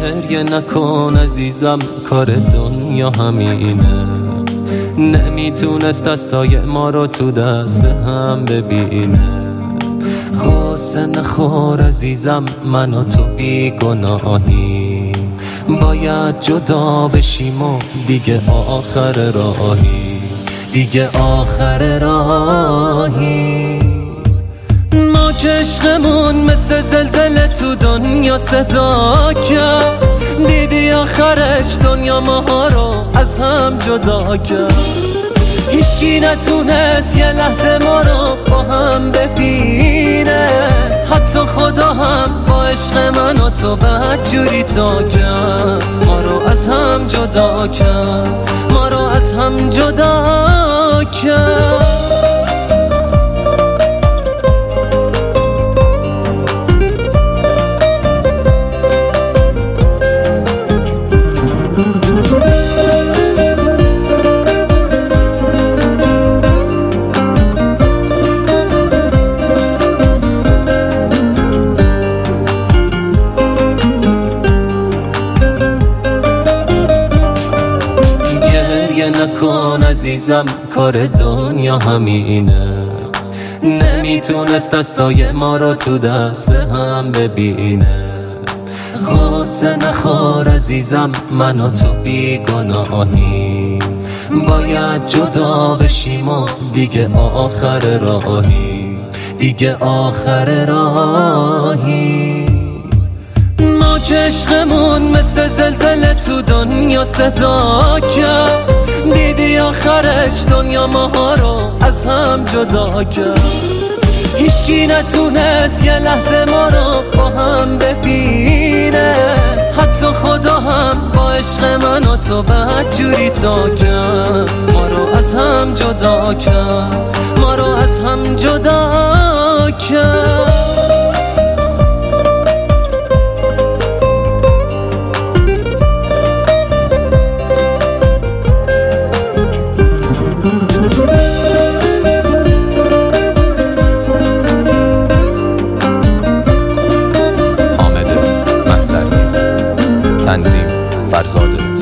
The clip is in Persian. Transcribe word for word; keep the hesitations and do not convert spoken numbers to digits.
گریه نکن عزیزم، کار دنیا همینه. نمیتونست دستای ما رو تو دست هم ببینه. غصه نخور عزیزم، من و تو بیگناهی، باید جدا بشیم و دیگه آخر راهی، دیگه آخر راهی. ما که عشقمون مثل زلزله تو دنیا صدا کرد، دیدی آخرش دنیا ماها رو از هم جدا کرد. هیچکی نتونست یه لحظه ما رو با هم ببینه، حتی خدا هم با عشق من و تو بدجوری تا کرد. ما رو از هم جدا کرد، ما رو از هم جدا کرد. نکن عزیزم، کار دنیا همینه. نمیتونست دستای ما رو تو دست هم ببینه. غصه نخور عزیزم، من و تو بیگناهی، باید جدا بشیم و دیگه آخر راهی، دیگه آخر راهی. ما که عشقمون مثل زلزله تو دنیا صدا کرد، دیدی آخرش دنیا ماها رو از هم جدا کرد. هیچکی نتونست یه لحظه ما رو با هم ببینه، حتی خدا هم با عشق من و تو بدجوری تا کرد. ما رو از هم جدا کرد، ما رو از هم جدا کرد. تنظیم فرزاده.